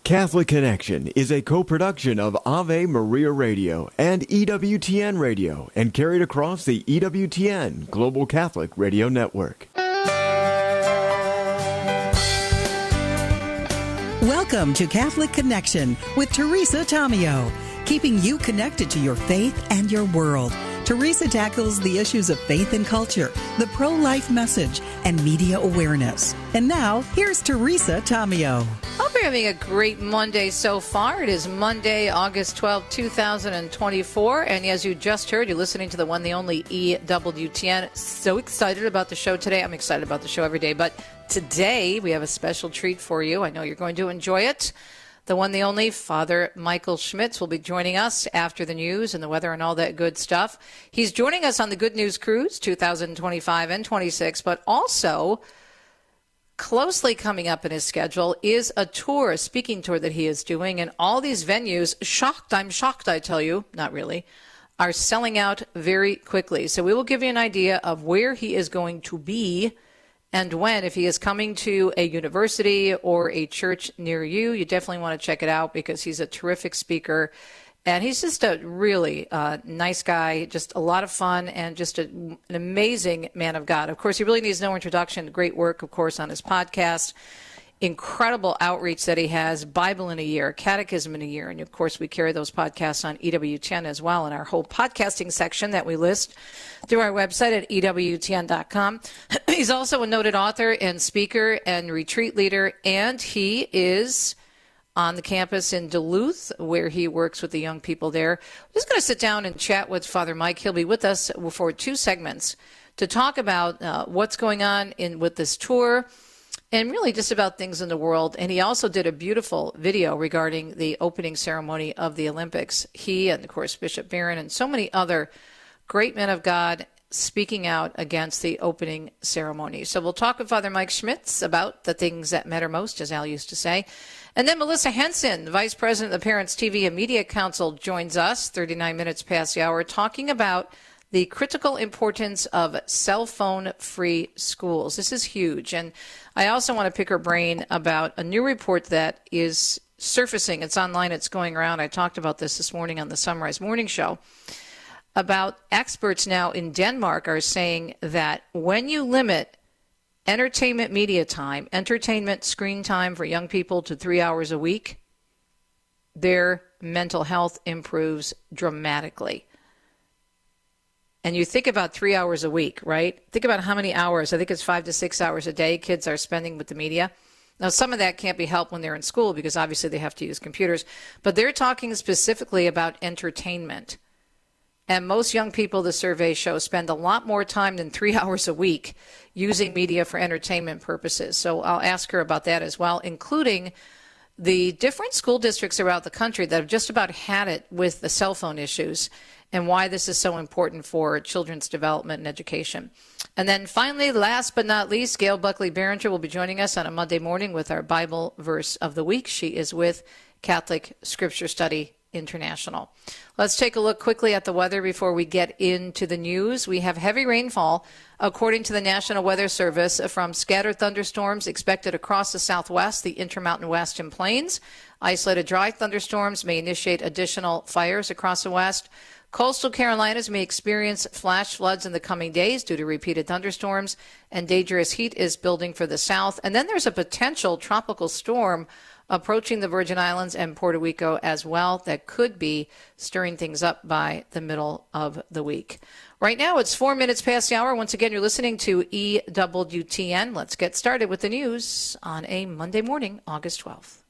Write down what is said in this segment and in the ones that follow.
Catholic Connection is a co-production of Ave Maria Radio and EWTN Radio and carried across the EWTN Global Catholic Radio Network. Welcome to Catholic Connection with Teresa Tomeo, keeping you connected to your faith and your world. Teresa tackles the issues of faith and culture, the pro-life message, and media awareness. And now, here's Teresa Tomeo. Hope you're having a great Monday so far. It is Monday, August 12, 2024. And as you just heard, you're listening to the one, the only EWTN. So excited about the show today. I'm excited about the show every day. But today, we have a special treat for you. I know you're going to enjoy it. The one, the only, Father Michael Schmitz will be joining us after the news and the weather and all that good stuff. He's joining us on the Good News Cruise 2025 and 26, but also closely coming up in his schedule is a tour, a speaking tour that he is doing. And all these venues, I'm shocked, I tell you, not really, are selling out very quickly. So we will give you an idea of where he is going to be and when. If he is coming to a university or a church near you, you definitely want to check it out because he's a terrific speaker. And he's just a really nice guy, just a lot of fun, and just an amazing man of God. Of course, he really needs no introduction. Great work, of course, on his podcast. Incredible outreach that he has, Bible in a year, Catechism in a year. And, of course, we carry those podcasts on EWTN as well in our whole podcasting section that we list through our website at EWTN.com. He's also a noted author and speaker and retreat leader, and he is on the campus in Duluth, where he works with the young people there. I'm just going to sit down and chat with Father Mike. He'll be with us for two segments to talk about what's going on with this tour, and really just about things in the world. And he also did a beautiful video regarding the opening ceremony of the Olympics. He and, of course, Bishop Barron and so many other great men of God speaking out against the opening ceremony. So we'll talk with Father Mike Schmitz about the things that matter most, as Al used to say. And then Melissa Henson, Vice President of the Parents TV and Media Council, joins us 39 minutes past the hour, talking about the critical importance of cell phone-free schools. This is huge. And I also want to pick her brain about a new report that is surfacing. It's online. It's going around. I talked about this morning on the Sunrise Morning Show. About experts now in Denmark are saying that when you limit entertainment media time, entertainment screen time for young people to 3 hours a week, their mental health improves dramatically. And you think about 3 hours a week, right? Think about how many hours, I think it's 5 to 6 hours a day kids are spending with the media. Now, some of that can't be helped when they're in school because obviously they have to use computers. But they're talking specifically about entertainment. And most young people, the survey shows, spend a lot more time than 3 hours a week using media for entertainment purposes. So I'll ask her about that as well, including the different school districts around the country that have just about had it with the cell phone issues and why this is so important for children's development and education. And then finally, last but not least, Gail Buckley-Barringer will be joining us on a Monday morning with our Bible verse of the week. She is with Catholic Scripture Study International. Let's take a look quickly at the weather before we get into the news. We have heavy rainfall, according to the National Weather Service, from scattered thunderstorms expected across the southwest, the Intermountain West, and plains. Isolated dry thunderstorms may initiate additional fires across the west. Coastal Carolinas may experience flash floods in the coming days due to repeated thunderstorms, and dangerous heat is building for the south. And then there's a potential tropical storm approaching the Virgin Islands and Puerto Rico as well that could be stirring things up by the middle of the week. Right now, it's 4 minutes past the hour. Once again, you're listening to EWTN. Let's get started with the news on a Monday morning, August 12th.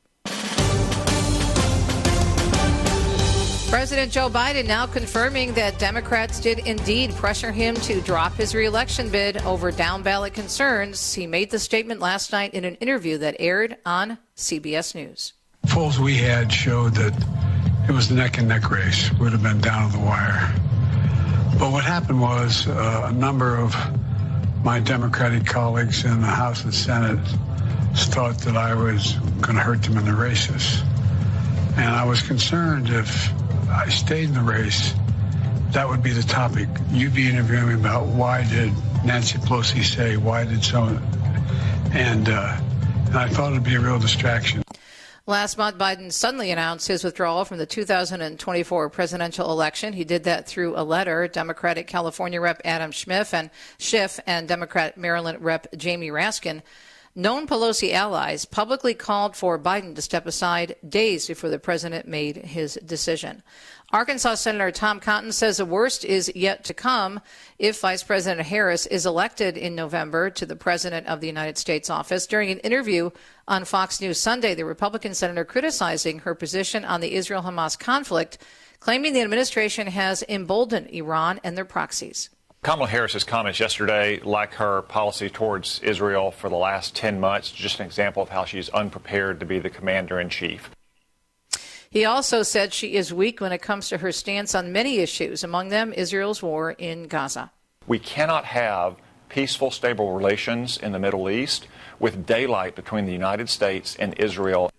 President Joe Biden now confirming that Democrats did indeed pressure him to drop his reelection bid over down-ballot concerns. He made the statement last night in an interview that aired on CBS News. Polls we had showed that it was a neck-and-neck race. Would have been down to the wire. But what happened was a number of my Democratic colleagues in the House and Senate thought that I was going to hurt them in the races. And I was concerned if I stayed in the race, that would be the topic. You'd be interviewing me about why did Nancy Pelosi say, why did someone, and I thought it'd be a real distraction. Last month, Biden suddenly announced his withdrawal from the 2024 presidential election. He did that through a letter. Democratic California Rep. Adam Schiff and Democrat Maryland Rep. Jamie Raskin, known Pelosi allies, publicly called for Biden to step aside days before the president made his decision. Arkansas Senator Tom Cotton says the worst is yet to come if Vice President Harris is elected in November to the President of the United States office. During an interview on Fox News Sunday, the Republican senator criticizing her position on the Israel-Hamas conflict, claiming the administration has emboldened Iran and their proxies. Kamala Harris's comments yesterday, like her policy towards Israel for the last 10 months, just an example of how she's unprepared to be the commander-in-chief. He also said she is weak when it comes to her stance on many issues, among them Israel's war in Gaza. We cannot have peaceful, stable relations in the Middle East with daylight between the United States and Israel.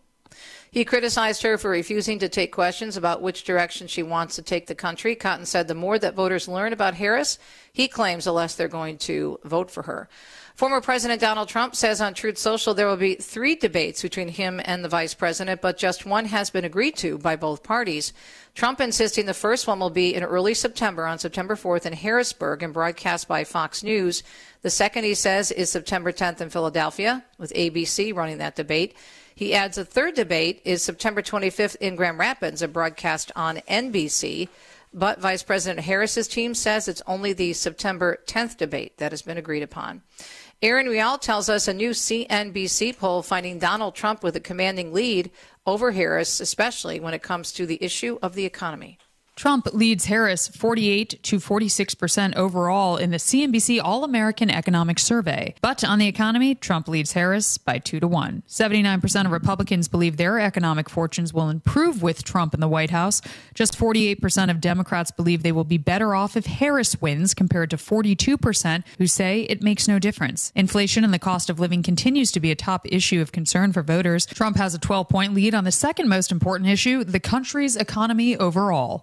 He criticized her for refusing to take questions about which direction she wants to take the country. Cotton said the more that voters learn about Harris, he claims the less they're going to vote for her. Former President Donald Trump says on Truth Social there will be 3 debates between him and the vice president, but just one has been agreed to by both parties. Trump insisting the first one will be in early September, on September 4th in Harrisburg and broadcast by Fox News. The second, he says, is September 10th in Philadelphia, with ABC running that debate. He adds a third debate is September 25th in Grand Rapids, a broadcast on NBC. But Vice President Harris's team says it's only the September 10th debate that has been agreed upon. Aaron Real tells us a new CNBC poll finding Donald Trump with a commanding lead over Harris, especially when it comes to the issue of the economy. Trump leads Harris 48 to 46% overall in the CNBC All-American Economic Survey. But on the economy, Trump leads Harris by 2-1. 79% of Republicans believe their economic fortunes will improve with Trump in the White House. Just 48% of Democrats believe they will be better off if Harris wins, compared to 42% who say it makes no difference. Inflation and the cost of living continues to be a top issue of concern for voters. Trump has a 12-point lead on the second most important issue, the country's economy overall.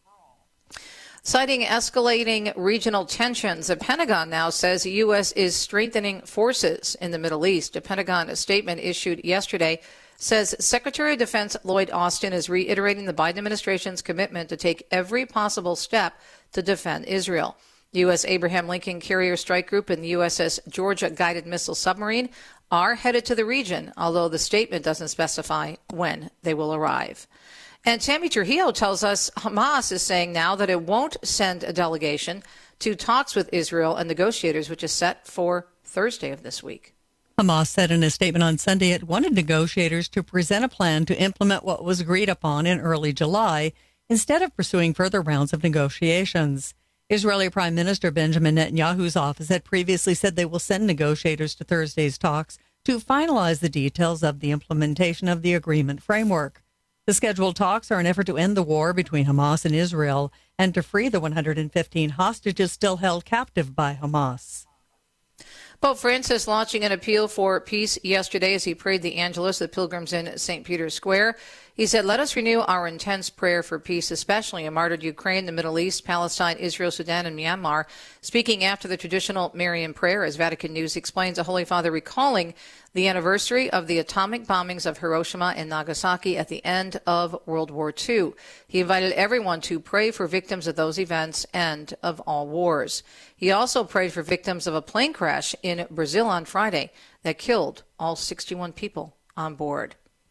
Citing escalating regional tensions, the Pentagon now says the U.S. is strengthening forces in the Middle East. A Pentagon statement issued yesterday says Secretary of Defense Lloyd Austin is reiterating the Biden administration's commitment to take every possible step to defend Israel. The U.S. Abraham Lincoln Carrier Strike Group and the USS Georgia guided missile submarine are headed to the region, although the statement doesn't specify when they will arrive. And Tammy Trujillo tells us Hamas is saying now that it won't send a delegation to talks with Israel and negotiators, which is set for Thursday of this week. Hamas said in a statement on Sunday it wanted negotiators to present a plan to implement what was agreed upon in early July instead of pursuing further rounds of negotiations. Israeli Prime Minister Benjamin Netanyahu's office had previously said they will send negotiators to Thursday's talks to finalize the details of the implementation of the agreement framework. The scheduled talks are an effort to end the war between Hamas and Israel and to free the 115 hostages still held captive by Hamas. Pope Francis launching an appeal for peace yesterday as he prayed the Angelus of the pilgrims in St. Peter's Square. He said, "Let us renew our intense prayer for peace, especially in martyred Ukraine, the Middle East, Palestine, Israel, Sudan, and Myanmar." Speaking after the traditional Marian prayer, as Vatican News explains, the Holy Father recalling the anniversary of the atomic bombings of Hiroshima and Nagasaki at the end of World War II. He invited everyone to pray for victims of those events and of all wars. He also prayed for victims of a plane crash in Brazil on Friday that killed all 61 people on board.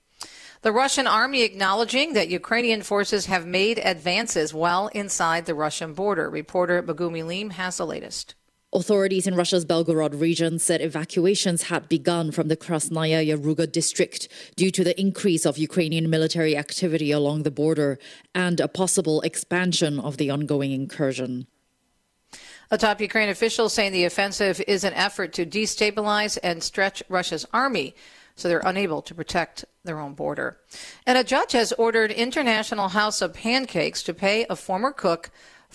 The Russian army acknowledging that Ukrainian forces have made advances well inside the Russian border. Reporter Bagumi Lim has the latest. Authorities in Russia's Belgorod region said evacuations had begun from the Krasnaya Yaruga district due to the increase of Ukrainian military activity along the border and a possible expansion of the ongoing incursion. A top Ukraine official saying the offensive is an effort to destabilize and stretch Russia's army so they're unable to protect their own border. And a judge has ordered International House of Pancakes to pay a former cook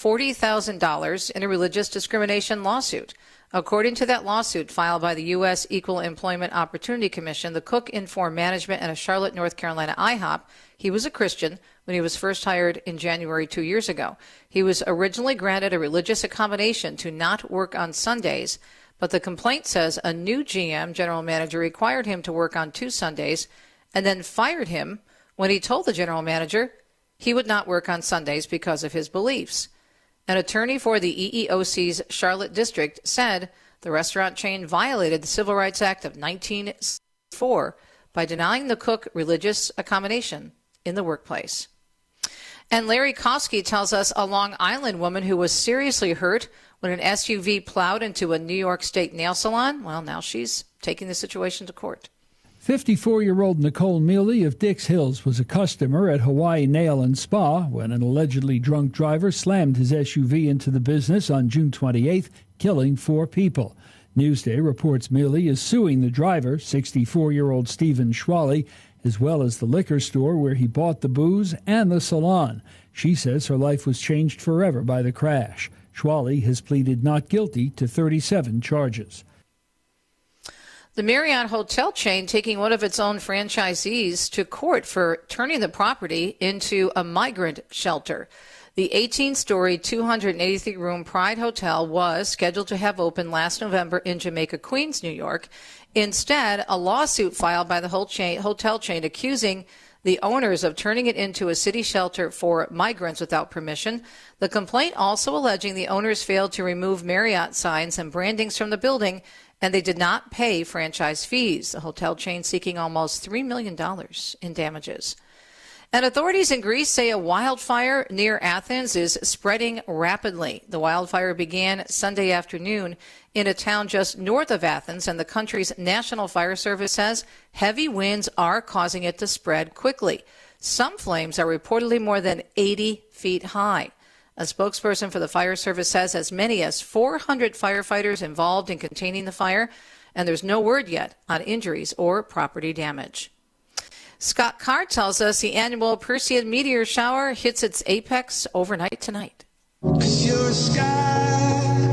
$40,000 in a religious discrimination lawsuit. According to that lawsuit filed by the U.S. Equal Employment Opportunity Commission, the cook informed management at a Charlotte, North Carolina IHOP he was a Christian when he was first hired in January 2 years ago. He was originally granted a religious accommodation to not work on Sundays, but the complaint says a new GM, general manager, required him to work on 2 Sundays and then fired him when he told the general manager he would not work on Sundays because of his beliefs. An attorney for the EEOC's Charlotte district said the restaurant chain violated the Civil Rights Act of 1964 by denying the cook religious accommodation in the workplace. And Larry Kosky tells us a Long Island woman who was seriously hurt when an SUV plowed into a New York State nail salon, well, now she's taking the situation to court. 54-year-old Nicole Mealy of Dix Hills was a customer at Hawaii Nail and Spa when an allegedly drunk driver slammed his SUV into the business on June 28th, killing 4 people. Newsday reports Mealy is suing the driver, 64-year-old Stephen Schwally, as well as the liquor store where he bought the booze and the salon. She says her life was changed forever by the crash. Schwally has pleaded not guilty to 37 charges. The Marriott hotel chain taking one of its own franchisees to court for turning the property into a migrant shelter. The 18-story, 283-room Pride Hotel was scheduled to have opened last November in Jamaica, Queens, New York. Instead, a lawsuit filed by the hotel chain accusing the owners of turning it into a city shelter for migrants without permission. The complaint also alleging the owners failed to remove Marriott signs and brandings from the building, and they did not pay franchise fees. The hotel chain seeking almost $3 million in damages. And authorities in Greece say a wildfire near Athens is spreading rapidly. The wildfire began Sunday afternoon in a town just north of Athens, and the country's National Fire Service says heavy winds are causing it to spread quickly. Some flames are reportedly more than 80 feet high. A spokesperson for the fire service says as many as 400 firefighters involved in containing the fire, and there's no word yet on injuries or property damage. Scott Carr tells us the annual Perseid meteor shower hits its apex overnight tonight. 'Cause you're a sky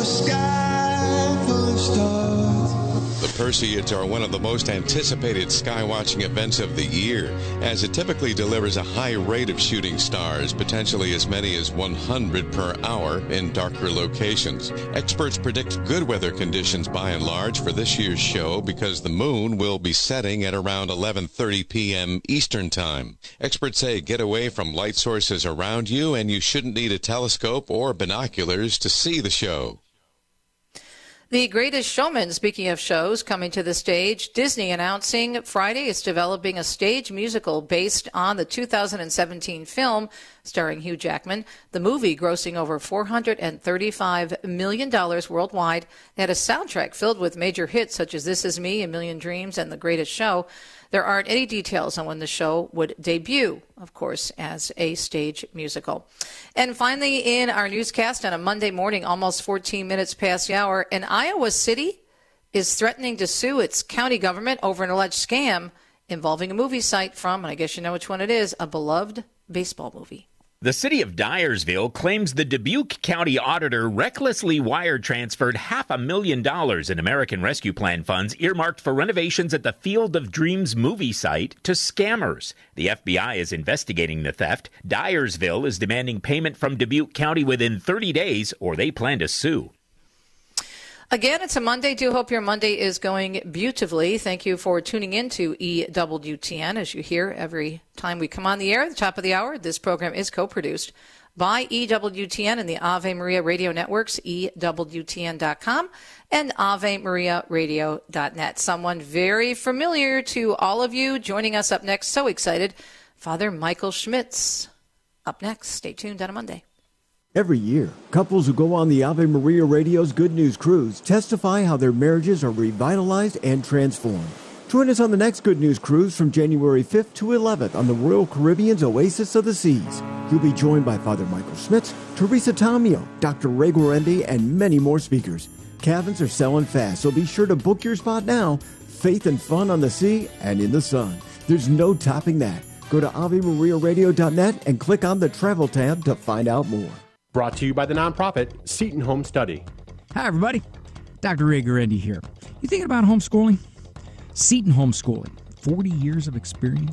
full of stars. The Perseids are one of the most anticipated skywatching events of the year, as it typically delivers a high rate of shooting stars, potentially as many as 100 per hour in darker locations. Experts predict good weather conditions by and large for this year's show because the moon will be setting at around 11:30 p.m. Eastern Time. Experts say get away from light sources around you, and you shouldn't need a telescope or binoculars to see the show. The Greatest Showman, speaking of shows coming to the stage, Disney announcing Friday it's developing a stage musical based on the 2017 film starring Hugh Jackman. The movie grossing over $435 million worldwide. It had a soundtrack filled with major hits such as This Is Me, A Million Dreams, and The Greatest Show. There aren't any details on when the show would debut, of course, as a stage musical. And finally, in our newscast on a Monday morning, almost 14 minutes past the hour, an Iowa city is threatening to sue its county government over an alleged scam involving a movie site from, and I guess you know which one it is, a beloved baseball movie. The city of Dyersville claims the Dubuque County auditor recklessly wire transferred $500,000 in American Rescue Plan funds earmarked for renovations at the Field of Dreams movie site to scammers. The FBI is investigating the theft. Dyersville is demanding payment from Dubuque County within 30 days, or they plan to sue. Again, it's a Monday. Do hope your Monday is going beautifully. Thank you for tuning in to EWTN. As you hear every time we come on the air at the top of the hour, this program is co-produced by EWTN and the Ave Maria Radio Networks, EWTN.com and AveMariaRadio.net. Someone very familiar to all of you joining us up next. So excited. Father Michael Schmitz. Up next. Stay tuned on a Monday. Every year, couples who go on the Ave Maria Radio's Good News Cruise testify how their marriages are revitalized and transformed. Join us on the next Good News Cruise from January 5th to 11th on the Royal Caribbean's Oasis of the Seas. You'll be joined by Father Michael Schmitz, Teresa Tomeo, Dr. Ray Guarendi, and many more speakers. Cabins are selling fast, so be sure to book your spot now. Faith and fun on the sea and in the sun. There's no topping that. Go to AveMariaRadio.net and click on the Travel tab to find out more. Brought to you by the nonprofit Seton Home Study. Hi, everybody. Dr. Ray Guarendi here. You thinking about homeschooling? Seton Homeschooling. 40 years of experience,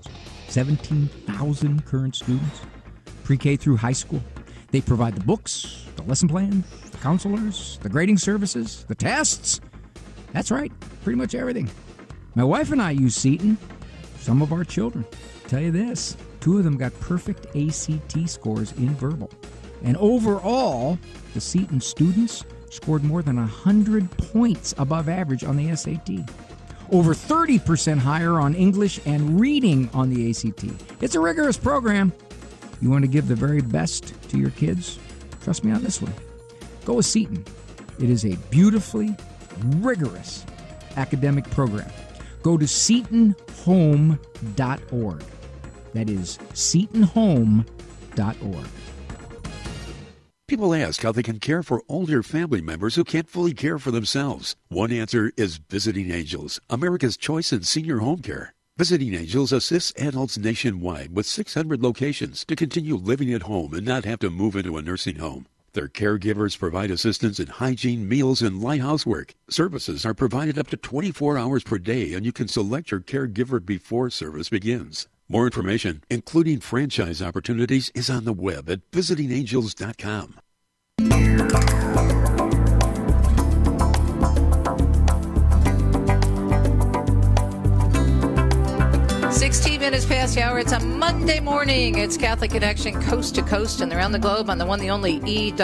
17,000 current students, pre-K through high school. They provide the books, the lesson plan, the counselors, the grading services, the tests. That's right, pretty much everything. My wife and I use Seton, some of our children. I'll tell you this, 2 of them got perfect ACT scores in verbal. And overall, the Seton students scored more than 100 points above average on the SAT. Over 30% higher on English and reading on the ACT. It's a rigorous program. You want to give the very best to your kids? Trust me on this one. Go with Seton. It is a beautifully rigorous academic program. Go to SetonHome.org. That is SetonHome.org. People ask how they can care for older family members who can't fully care for themselves. One answer is Visiting Angels, America's choice in senior home care. Visiting Angels assists adults nationwide with 600 locations to continue living at home and not have to move into a nursing home. Their caregivers provide assistance in hygiene, meals, and light housework. Services are provided up to 24 hours per day, and you can select your caregiver before service begins. More information, including franchise opportunities, is on the web at visitingangels.com. 16 minutes past the hour. It's a Monday morning. It's Catholic Connection coast to coast and around the globe on the one, the only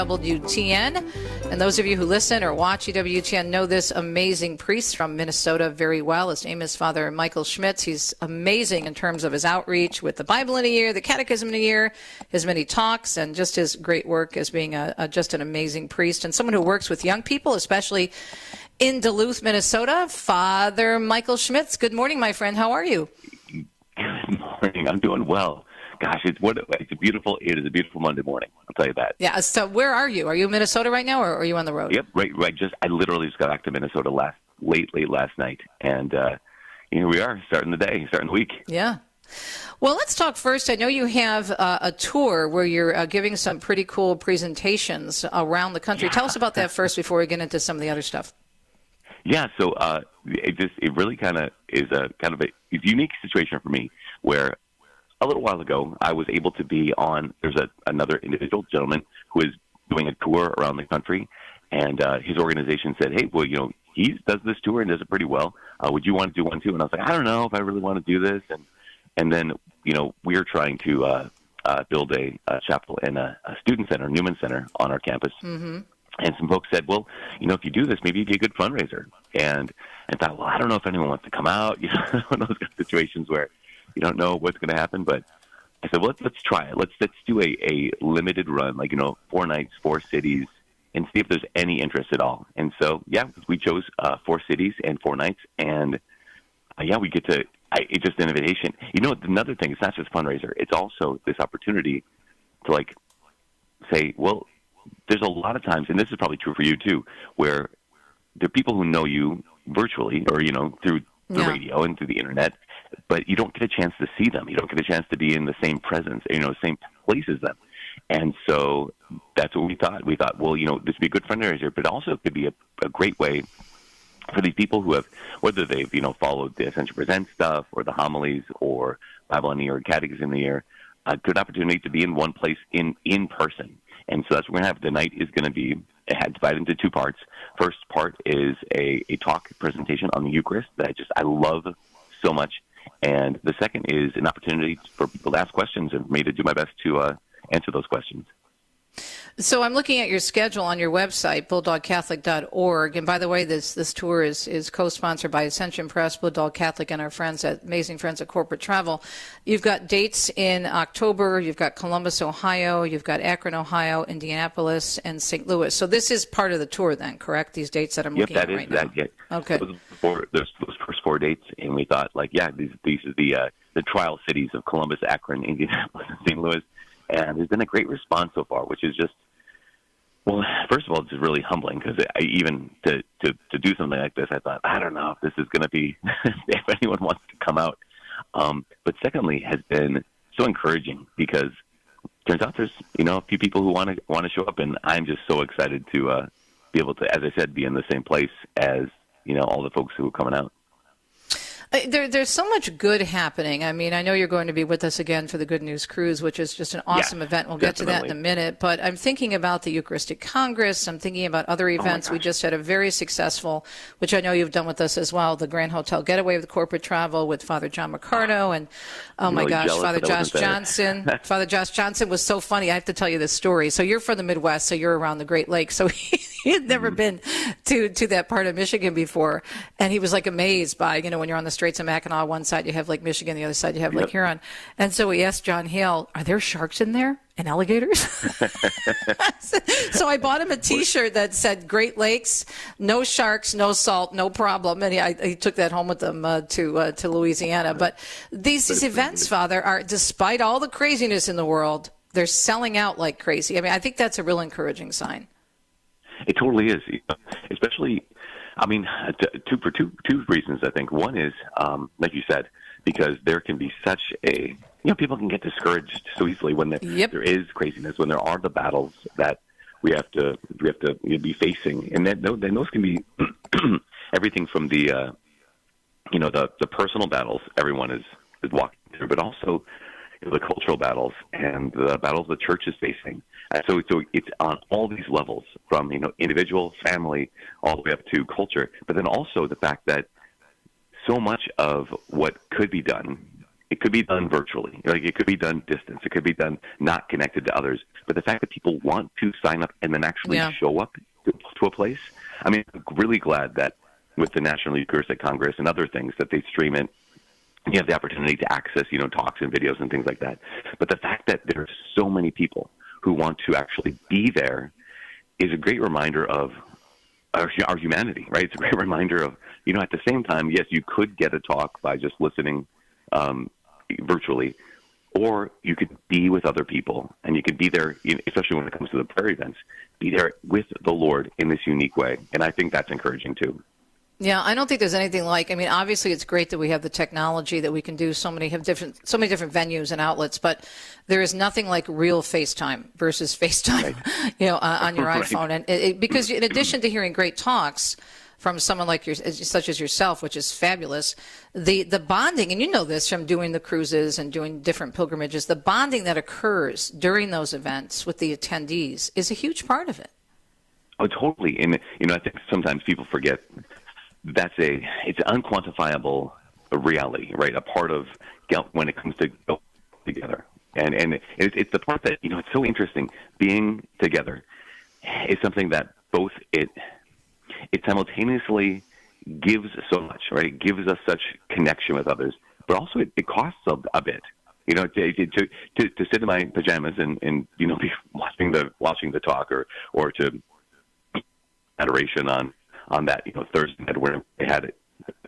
EWTN. And those of you who listen or watch EWTN know this amazing priest from Minnesota very well. His name is Father Michael Schmitz. He's amazing in terms of his outreach with the Bible in a year, the Catechism in a year, his many talks, and just his great work as being just an amazing priest and someone who works with young people, especially in Duluth, Minnesota. Father Michael Schmitz, good morning, my friend. How are you? Good morning. I'm doing well. Gosh, it is a beautiful Monday morning. I'll tell you that. Yeah. So where are you? Are you in Minnesota right now, or are you on the road? Yep. Right. I literally just got back to Minnesota late last night, and here we are, starting the week. Yeah. Well, let's talk first. I know you have a tour where you're giving some pretty cool presentations around the country. Tell us about that first before we get into some of the other stuff. Yeah, so it really kind of is a unique situation for me where a little while ago I was able to be on. There's another individual gentleman who is doing a tour around the country, and his organization said, "Hey, well, he does this tour and does it pretty well. Would you want to do one too?" And I was like, "I don't know if I really want to do this." And then we're trying to build a chapel and a student center, Newman Center, on our campus. Mm-hmm. And some folks said, well, if you do this, maybe you'd be a good fundraiser. And I thought, well, I don't know if anyone wants to come out. Those kind of situations where you don't know what's going to happen. But I said, well, let's try it. Let's do a limited run, 4 nights, 4 cities, and see if there's any interest at all. And so, we chose 4 cities and 4 nights. And, we get to it's just an invitation. Another thing, it's not just fundraiser. It's also this opportunity to, say, well, there's a lot of times, and this is probably true for you too, where there are people who know you virtually or, through the radio and through the internet, but you don't get a chance to see them. You don't get a chance to be in the same presence, same place as them. And so that's what we thought. We thought, well, this would be a good fundraiser, but also it could be a great way for these people who have, whether they've, followed the Ascension Presents stuff or the homilies or Bible in the Year, Catechism in the Year, a good opportunity to be in one place in person. And so that's what we're going to have. The night is going to be divided into 2 parts. First part is a talk presentation on the Eucharist that I love so much. And the second is an opportunity for people to ask questions and for me to do my best to answer those questions. So I'm looking at your schedule on your website, bulldogcatholic.org. And by the way, this tour is co-sponsored by Ascension Press, Bulldog Catholic, and our amazing friends at Corporate Travel. You've got dates in October. You've got Columbus, Ohio. You've got Akron, Ohio, Indianapolis, and St. Louis. So this is part of the tour then, correct? These dates that I'm looking at right now. Yep, Okay. Those first 4 dates, and we thought, these are the trial cities of Columbus, Akron, Indianapolis, and St. Louis. And there's been a great response so far, which is just, well, first of all, it's really humbling because even to do something like this, I thought, I don't know if this is going to be, if anyone wants to come out. But secondly, has been so encouraging because it turns out there's, a few people who want to show up, and I'm just so excited to be able to, as I said, be in the same place as, all the folks who are coming out. There's so much good happening. I mean, I know you're going to be with us again for the Good News Cruise, which is just an awesome event. We'll get to that in a minute. But I'm thinking about the Eucharistic Congress. I'm thinking about other events. We just had a very successful, which I know you've done with us as well, the Grand Hotel Getaway with corporate travel with Father John Mercado. And, oh, my gosh, Father Josh Johnson. Father Josh Johnson was so funny. I have to tell you this story. So you're from the Midwest, so you're around the Great Lakes. So he had never been to that part of Michigan before. And he was like amazed by, when you're on the Straits of Mackinac, one side you have Lake Michigan, the other side you have Lake Huron. And so we asked John Hale, are there sharks in there and alligators? So I bought him a T-shirt that said Great Lakes, no sharks, no salt, no problem. And he took that home with him to Louisiana. But these events, Father, are, despite all the craziness in the world, they're selling out like crazy. I mean, I think that's a real encouraging sign. It totally is, especially, I mean, for two reasons, I think. One is, like you said, because there can be such a, people can get discouraged so easily when there is craziness, when there are the battles that we have to be facing. And then those can be everything from the personal battles everyone is walking through, but also the cultural battles and the battles the church is facing. So it's on all these levels, from individual, family, all the way up to culture. But then also the fact that so much of what could be done, it could be done virtually. Like, it could be done distance. It could be done not connected to others. But the fact that people want to sign up and then actually show up to a place. I mean, I'm really glad that with the National Eucharistic Congress and other things that they stream it, you have the opportunity to access, talks and videos and things like that. But the fact that there are so many people who want to actually be there is a great reminder of our humanity, right? It's a great reminder of, at the same time, yes, you could get a talk by just listening virtually, or you could be with other people, and you could be there, especially when it comes to the prayer events, be there with the Lord in this unique way. And I think that's encouraging too. Yeah, I don't think there's anything like, I mean, obviously it's great that we have the technology that we can do so many different venues and outlets, but there is nothing like real FaceTime versus FaceTime, on your iPhone. And because in addition to hearing great talks from someone like such as yourself, which is fabulous, the bonding, and you know this from doing the cruises and doing different pilgrimages, the bonding that occurs during those events with the attendees is a huge part of it. Oh, totally. And, I think sometimes people forget it's an unquantifiable reality, right? A part of when it comes to go together. And it's the part that, it's so interesting. Being together is something that both it simultaneously gives so much, right? It gives us such connection with others, but also it costs a bit. To sit in my pajamas and be watching the talk or to adoration on that Thursday night where they had it.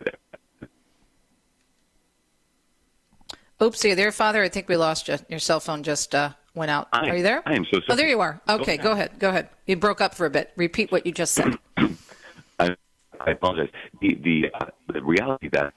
Oops, are you there, Father? I think we lost you. Your cell phone just went out. Are you there? I am so sorry. Oh, there you are. Okay, go ahead. You broke up for a bit. Repeat what you just said. I apologize. The reality that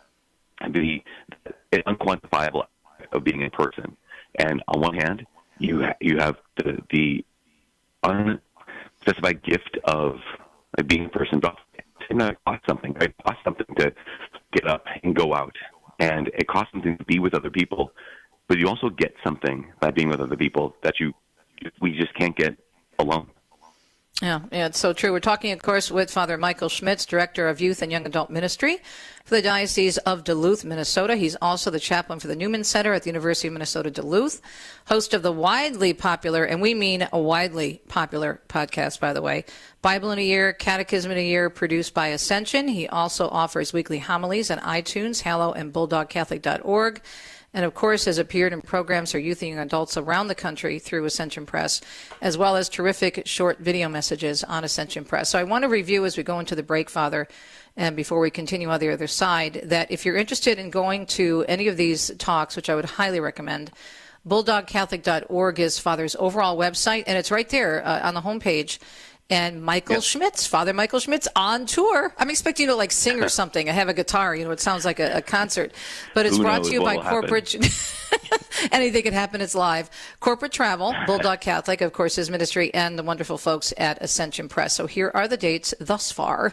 it's unquantifiable of being in person, and on one hand, you have the unspecified gift of being in person, but it costs something, right? It costs something to get up and go out, and it costs something to be with other people, but you also get something by being with other people that we just can't get alone. Yeah, it's so true. We're talking, of course, with Father Michael Schmitz, Director of Youth and Young Adult Ministry for the Diocese of Duluth, Minnesota. He's also the chaplain for the Newman Center at the University of Minnesota Duluth, host of the widely popular, and we mean a widely popular podcast, by the way, Bible in a Year, Catechism in a Year, produced by Ascension. He also offers weekly homilies on iTunes, Hallow, and BulldogCatholic.org. And, of course, has appeared in programs for youth and young adults around the country through Ascension Press, as well as terrific short video messages on Ascension Press. So I want to review as we go into the break, Father, and before we continue on the other side, that if you're interested in going to any of these talks, which I would highly recommend, BulldogCatholic.org is Father's overall website, and it's right there on the homepage. And Michael Schmitz, Father Michael Schmitz, on tour. I'm expecting you to sing or something. I have a guitar. It sounds like a concert. But it's brought to you by corporate. Anything can happen. It's live. Corporate Travel, Bulldog Catholic, of course, his ministry, and the wonderful folks at Ascension Press. So here are the dates thus far.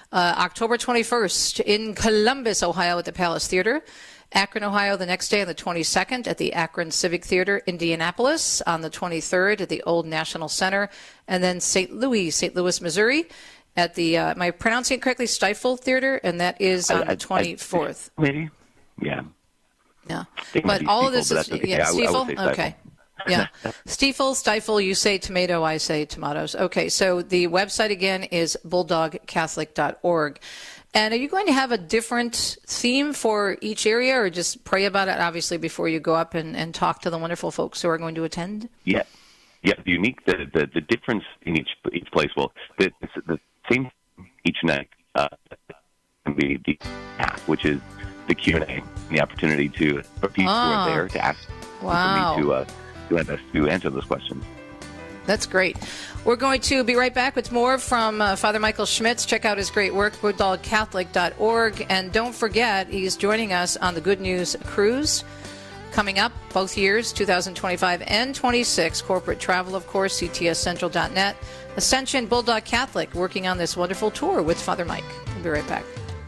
October 21st in Columbus, Ohio at the Palace Theater. Akron, Ohio, the next day on the 22nd at the Akron Civic Theater. Indianapolis on the 23rd at the Old National Center. And then St. Louis, Missouri at the, am I pronouncing it correctly, Stifel Theater? And that is on the 24th. Maybe. Yeah. Yeah. But all of this is, Stifel? Okay. Yeah. Stifel, you say tomato, I say tomatoes. Okay, so the website again is bulldogcatholic.org. And are you going to have a different theme for each area, or just pray about it, obviously, before you go up and talk to the wonderful folks who are going to attend? Yeah. The the difference in each place, well, the same each night can be the half, which is the Q&A, the opportunity for people who are there to ask me to answer those questions. That's great. We're going to be right back with more from Father Michael Schmitz. Check out his great work, bulldogcatholic.org. And don't forget, he's joining us on the Good News Cruise coming up both years, 2025 and 26. Corporate travel, of course, ctscentral.net. Ascension Bulldog Catholic working on this wonderful tour with Father Mike. We'll be right back.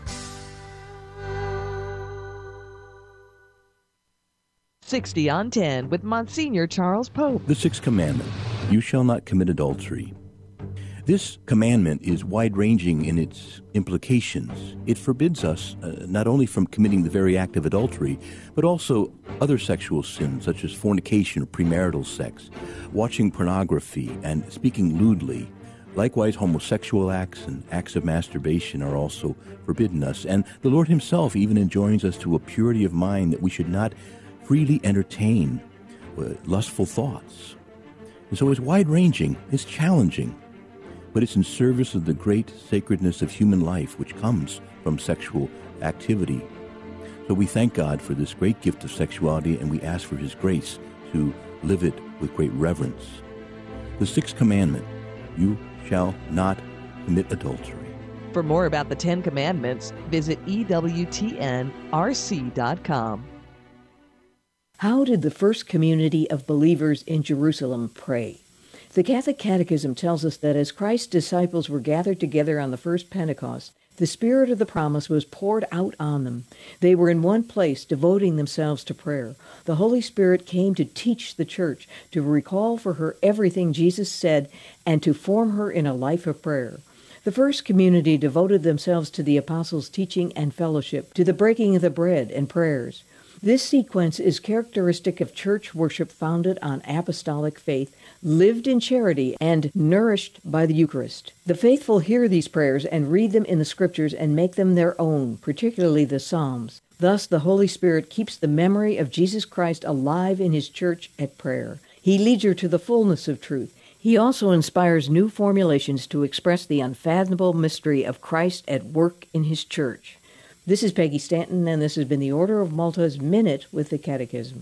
"60 on 10 with Monsignor Charles Pope. The sixth commandment, you shall not commit adultery. This commandment is wide-ranging in its implications. It forbids us not only from committing the very act of adultery, but also other sexual sins such as fornication or premarital sex, watching pornography, and speaking lewdly. Likewise, homosexual acts and acts of masturbation are also forbidden us. And the Lord himself even enjoins us to a purity of mind, that we should not freely entertain lustful thoughts. And so it's wide-ranging, it's challenging, but it's in service of the great sacredness of human life, which comes from sexual activity. So we thank God for this great gift of sexuality, and we ask for his grace to live it with great reverence. The sixth commandment, you shall not commit adultery. For more about the 10 Commandments, visit EWTNRC.com. How did the first community of believers in Jerusalem pray? The Catholic Catechism tells us that as Christ's disciples were gathered together on the first Pentecost, the Spirit of the promise was poured out on them. They were in one place, devoting themselves to prayer. The Holy Spirit came to teach the church, to recall for her everything Jesus said, and to form her in a life of prayer. The first community devoted themselves to the apostles' teaching and fellowship, to the breaking of the bread and prayers. This sequence is characteristic of church worship founded on apostolic faith, lived in charity, and nourished by the Eucharist. The faithful hear these prayers and read them in the Scriptures and make them their own, particularly the Psalms. Thus, the Holy Spirit keeps the memory of Jesus Christ alive in his church at prayer. He leads her to the fullness of truth. He also inspires new formulations to express the unfathomable mystery of Christ at work in his church. This is Peggy Stanton, and this has been the Order of Malta's Minute with the Catechism.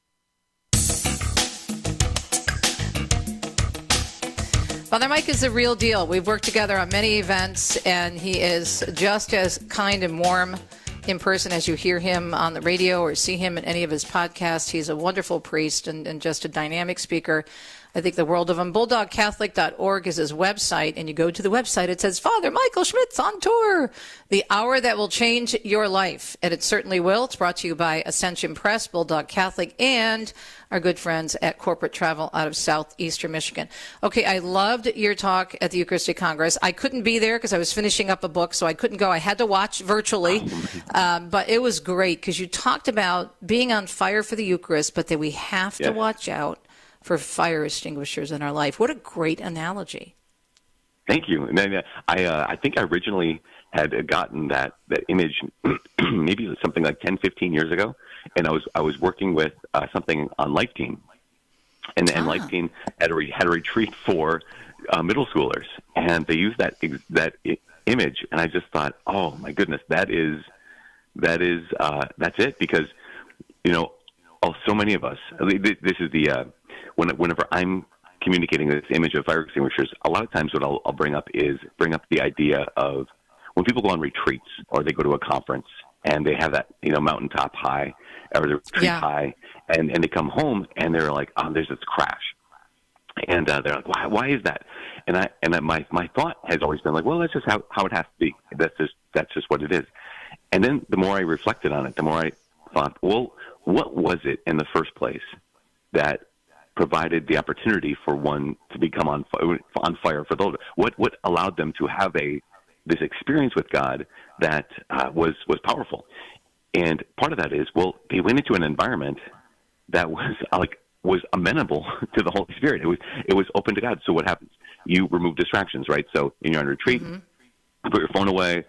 Father Mike is the real deal. We've worked together on many events, and he is just as kind and warm in person as you hear him on the radio or see him in any of his podcasts. He's a wonderful priest and just a dynamic speaker. I think the world of him. BulldogCatholic.org is his website, and you go to the website, it says, Father Michael Schmitz on tour, the hour that will change your life. And it certainly will. It's brought to you by Ascension Press, Bulldog Catholic, and our good friends at Corporate Travel out of southeastern Michigan. Okay, I loved your talk at the Eucharistic Congress. I couldn't be there because I was finishing up a book, so I couldn't go. I had to watch virtually. But it was great because you talked about being on fire for the Eucharist, but that we have to watch out for fire extinguishers in our life. What a great analogy. Thank you. And I think I originally had gotten that image maybe something like 10, 15 years ago, and I was working with something on Life Team, and Life Team had a retreat for middle schoolers, and they used that image, and I just thought, oh my goodness, that's it, because so many of us. This is the whenever I'm communicating this image of fire extinguishers, a lot of times what I'll bring up the idea of when people go on retreats or they go to a conference and they have that mountaintop high or the retreat high, and they come home and they're like, there's this crash, And they're like, why is that? And my thought has always been like, well, that's just how it has to be. That's just what it is. And then the more I reflected on it, the more I thought, well, what was it in the first place that provided the opportunity for one to become on fire for the Lord? What allowed them to have this experience with God that was powerful? And part of that is, well, they went into an environment that was amenable to the Holy Spirit. It was open to God. So what happens? You remove distractions, right? So when you're on retreat, you put your phone away.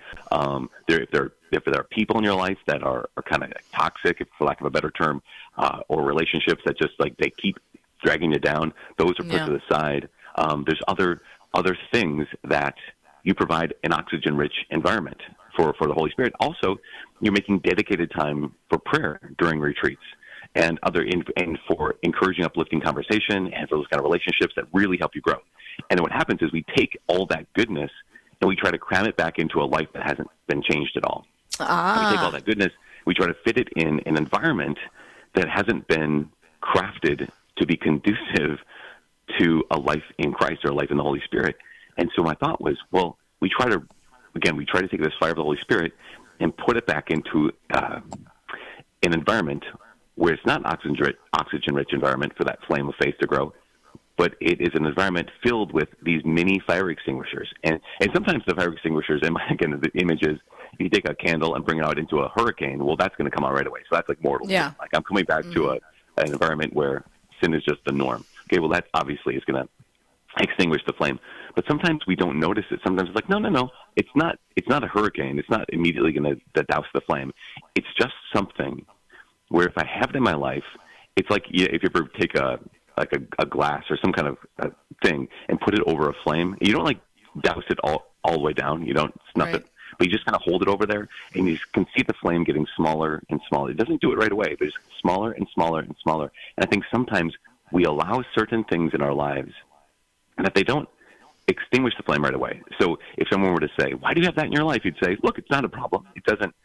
If there are people in your life that are kind of toxic, for lack of a better term, or relationships that just like they keep dragging you down, those are put to the side. There's other things that you provide an oxygen-rich environment for the Holy Spirit. Also, you're making dedicated time for prayer during retreats. And for encouraging, uplifting conversation, and for those kind of relationships that really help you grow. And what happens is we take all that goodness and we try to cram it back into a life that hasn't been changed at all. We take all that goodness, we try to fit it in an environment that hasn't been crafted to be conducive to a life in Christ or a life in the Holy Spirit. And so my thought was, well, we try to take this fire of the Holy Spirit and put it back into an environment where it's not an oxygen-rich environment for that flame of faith to grow, but it is an environment filled with these mini fire extinguishers. And sometimes the fire extinguishers, again, the image is, if you take a candle and bring it out into a hurricane, well, that's going to come out right away. So that's like mortal. Yeah. Like I'm coming back to an environment where sin is just the norm. Okay, well, that obviously is going to extinguish the flame. But sometimes we don't notice it. Sometimes it's like, no, it's not a hurricane. It's not immediately going to douse the flame. It's just something where if I have it in my life, it's like if you ever take a glass or some kind of thing and put it over a flame, you don't like douse it all the way down. You don't snuff it, but you just kind of hold it over there, and you can see the flame getting smaller and smaller. It doesn't do it right away, but it's smaller and smaller and smaller. And I think sometimes we allow certain things in our lives that they don't extinguish the flame right away. So if someone were to say, "Why do you have that in your life?" You'd say, "Look, it's not a problem. It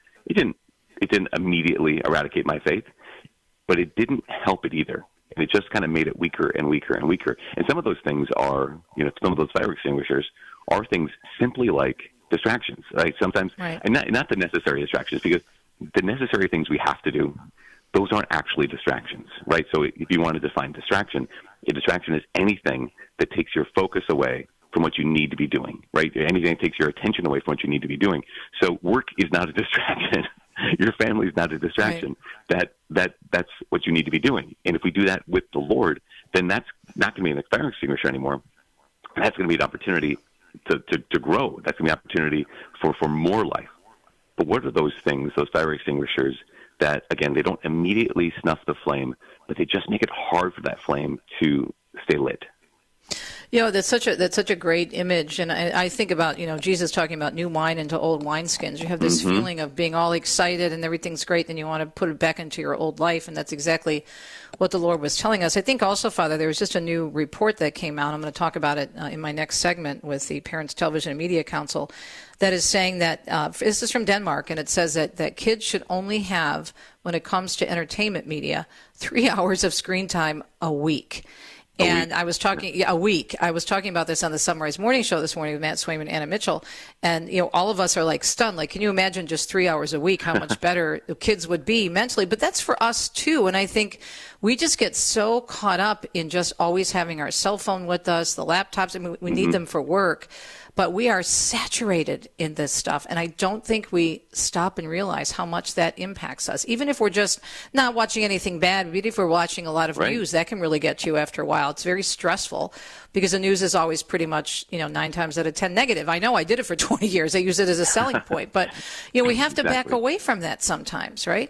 didn't immediately eradicate my faith, but it didn't help it either. And it just kind of made it weaker and weaker and weaker." And some of those things are, some of those fire extinguishers are things simply like distractions, right? Sometimes, and not the necessary distractions, because the necessary things we have to do, those aren't actually distractions, right? So if you want to define distraction, a distraction is anything that takes your focus away from what you need to be doing, right? Anything that takes your attention away from what you need to be doing. So work is not a distraction. Your family is not a distraction. Right. That's what you need to be doing. And if we do that with the Lord, then that's not going to be an fire extinguisher anymore. That's going to be an opportunity to grow. That's going to be an opportunity for more life. But what are those things, those fire extinguishers, that, again, they don't immediately snuff the flame, but they just make it hard for that flame to stay lit? That's such a great image, and I think about Jesus talking about new wine into old wineskins. You have this feeling of being all excited and everything's great, then you want to put it back into your old life, and that's exactly what the Lord was telling us. I think also, Father, there was just a new report that came out. I'm going to talk about it in my next segment with the Parents Television and Media Council, that is saying that this is from Denmark, and it says that kids should only have, when it comes to entertainment media, 3 hours of screen time a week. And I was talking a week. I was talking about this on the Sunrise Morning Show this morning with Matt Swayman and Anna Mitchell, and all of us are like stunned. Like, can you imagine just 3 hours a week? How much better the kids would be mentally? But that's for us too. And I think we just get so caught up in just always having our cell phone with us, the laptops. I mean, we need them for work, but we are saturated in this stuff, and I don't think we stop and realize how much that impacts us. Even if we're just not watching anything bad, but if we're watching a lot of news, that can really get you after a while. It's very stressful because the news is always pretty much, 9 times out of 10 negative. I know I did it for 20 years. I use it as a selling point, but we have to back away from that sometimes, right?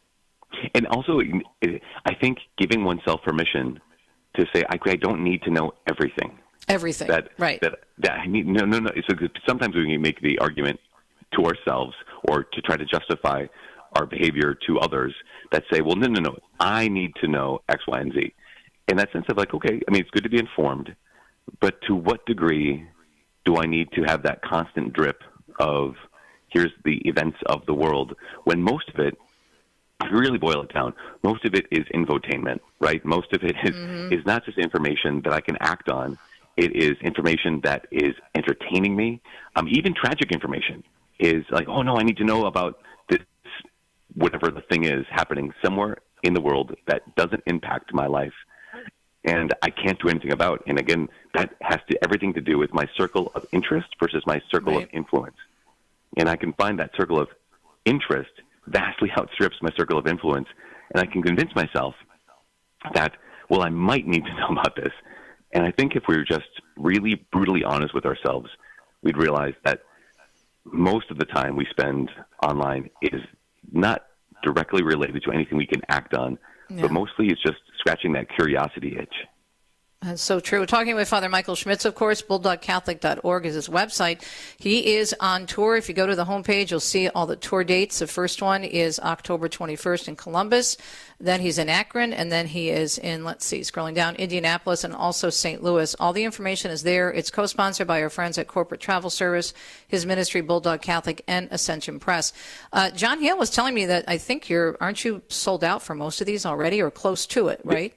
And also, I think giving oneself permission to say, I don't need to know everything. Everything, right? That I need no. So sometimes we can make the argument to ourselves or to try to justify our behavior to others that say, well, no, I need to know X, Y, and Z. In that sense of like, okay, I mean, it's good to be informed, but to what degree do I need to have that constant drip of here's the events of the world when most of it really boil it down, most of it is infotainment, right? Most of it is not just information that I can act on. It is information that is entertaining me. Even tragic information is like, oh, no, I need to know about this, whatever the thing is happening somewhere in the world that doesn't impact my life and I can't do anything about. And again, that has everything to do with my circle of interest versus my circle of influence. And I can find that circle of interest vastly outstrips my circle of influence, and I can convince myself that, well, I might need to know about this. And I think if we were just really brutally honest with ourselves, we'd realize that most of the time we spend online is not directly related to anything we can act on, but mostly it's just scratching that curiosity itch. That's so true. We're talking with Father Michael Schmitz, of course. BulldogCatholic.org is his website. He is on tour. If you go to the homepage, you'll see all the tour dates. The first one is October 21st in Columbus. Then he's in Akron, and then he is in, scrolling down, Indianapolis and also St. Louis. All the information is there. It's co-sponsored by our friends at Corporate Travel Service, his ministry, Bulldog Catholic, and Ascension Press. John Hale was telling me that I think aren't you sold out for most of these already or close to it, right?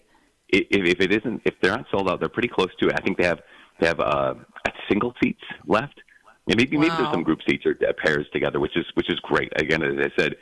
If they're not sold out, they're pretty close to it. I think they have single seats left. And maybe there's some group seats or pairs together, which is great. Again, as I said,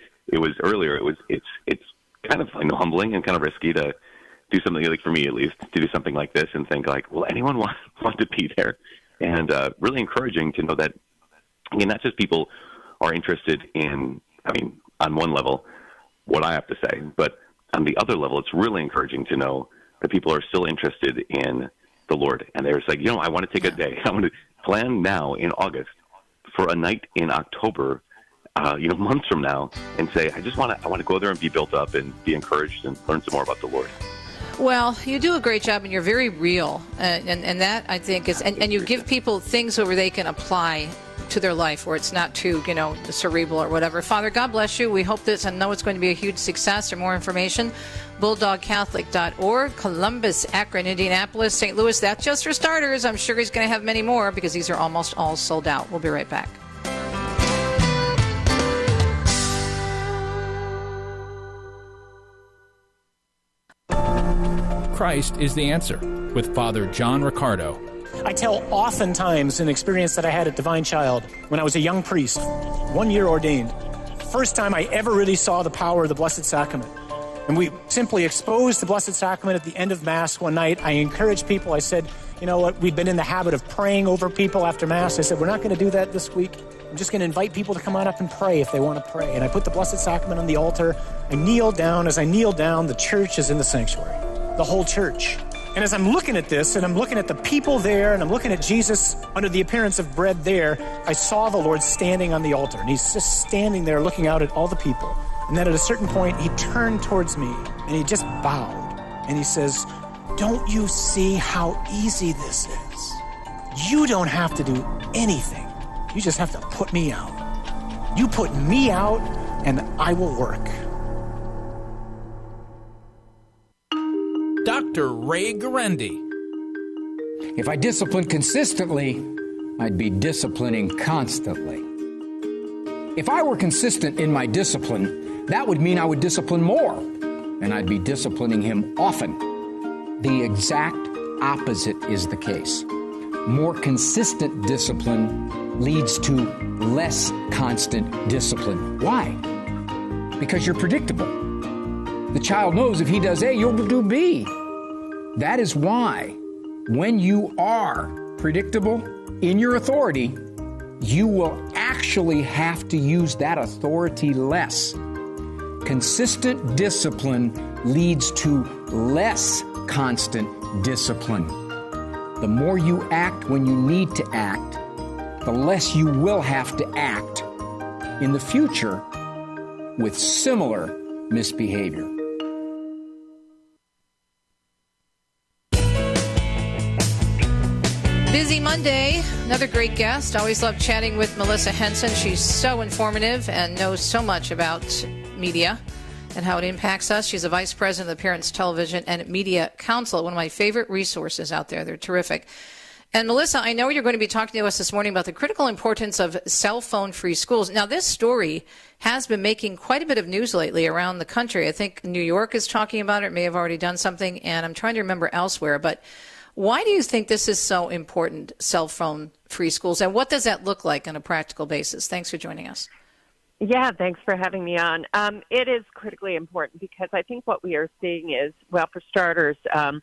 it's kind of humbling and kind of risky to do something, like for me at least, to do something like this and think like, will anyone want to be there? And really encouraging to know that, not just people are interested in, on one level, what I have to say, but on the other level, it's really encouraging to know that people are still interested in the Lord. And they're just like, I want to take a day. I want to plan now in August for a night in October, months from now, and say, I want to go there and be built up and be encouraged and learn some more about the Lord. Well, you do a great job, and you're very real. And that, I think, is, and you give people things where they can apply to their life, where it's not too, cerebral or whatever. Father, God bless you. We hope this, and know it's going to be a huge success. For more information, BulldogCatholic.org, Columbus, Akron, Indianapolis, St. Louis. That's just for starters. I'm sure he's going to have many more because these are almost all sold out. We'll be right back. Christ is the answer with Father John Riccardo. I tell oftentimes an experience that I had at Divine Child when I was a young priest, 1 year ordained. First time I ever really saw the power of the Blessed Sacrament. And we simply exposed the Blessed Sacrament at the end of Mass one night. I encouraged people. I said, you know what, we've been in the habit of praying over people after Mass. I said, we're not going to do that this week. I'm just going to invite people to come on up and pray if they want to pray. And I put the Blessed Sacrament on the altar. I kneel down. As I kneel down, the church is in the sanctuary, the whole church. And as I'm looking at this, and I'm looking at the people there, and I'm looking at Jesus under the appearance of bread there, I saw the Lord standing on the altar. And he's just standing there looking out at all the people. And then at a certain point, he turned towards me, and he just bowed. And he says, don't you see how easy this is? You don't have to do anything. You just have to put me out. You put me out, and I will work. Dr. Ray Guarendi. If I disciplined consistently, I'd be disciplining constantly. If I were consistent in my discipline, that would mean I would discipline more, and I'd be disciplining him often. The exact opposite is the case. More consistent discipline leads to less constant discipline. Why? Because you're predictable. The child knows if he does A, you'll do B. That is why when you are predictable in your authority, you will actually have to use that authority less. Consistent discipline leads to less constant discipline. The more you act when you need to act, the less you will have to act in the future with similar misbehavior. Busy Monday. Another great guest. Always love chatting with Melissa Henson. She's so informative and knows so much about media and how it impacts us. She's a vice president of the Parents Television and Media Council, one of my favorite resources out there. They're terrific. And Melissa, I know you're going to be talking to us this morning about the critical importance of cell phone-free schools. Now, this story has been making quite a bit of news lately around the country. I think New York is talking about it, may have already done something, and I'm trying to remember elsewhere. But why do you think this is so important, cell phone-free schools, and what does that look like on a practical basis? Thanks for joining us. Yeah, thanks for having me on. It is critically important because I think what we are seeing is, well, for starters,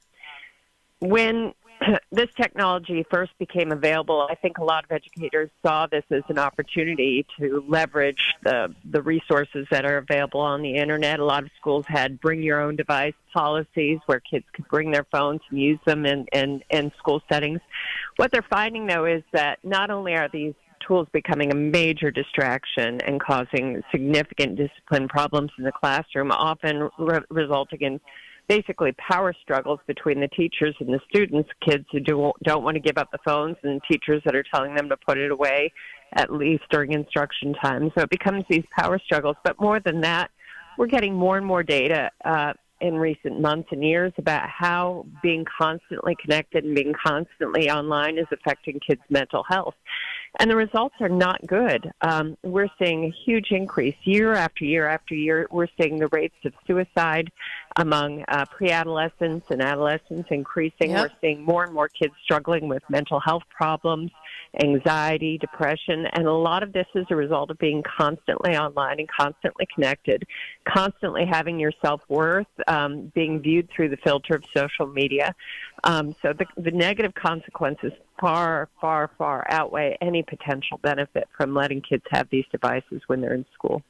when this technology first became available, I think a lot of educators saw this as an opportunity to leverage the resources that are available on the internet. A lot of schools had bring your own device policies where kids could bring their phones and use them in school settings. What they're finding, though, is that not only are these tools becoming a major distraction and causing significant discipline problems in the classroom, often resulting in basically power struggles between the teachers and the students, kids who don't want to give up the phones and teachers that are telling them to put it away, at least during instruction time. So it becomes these power struggles. But more than that, we're getting more and more data in recent months and years about how being constantly connected and being constantly online is affecting kids' mental health. And the results are not good. We're seeing a huge increase year after year after year. We're seeing the rates of suicide among pre-adolescents and adolescents increasing. Yep. We're seeing more and more kids struggling with mental health problems, anxiety, depression, and a lot of this is a result of being constantly online and constantly connected, constantly having your self-worth being viewed through the filter of social media. So the negative consequences far, far, far outweigh any potential benefit from letting kids have these devices when they're in school.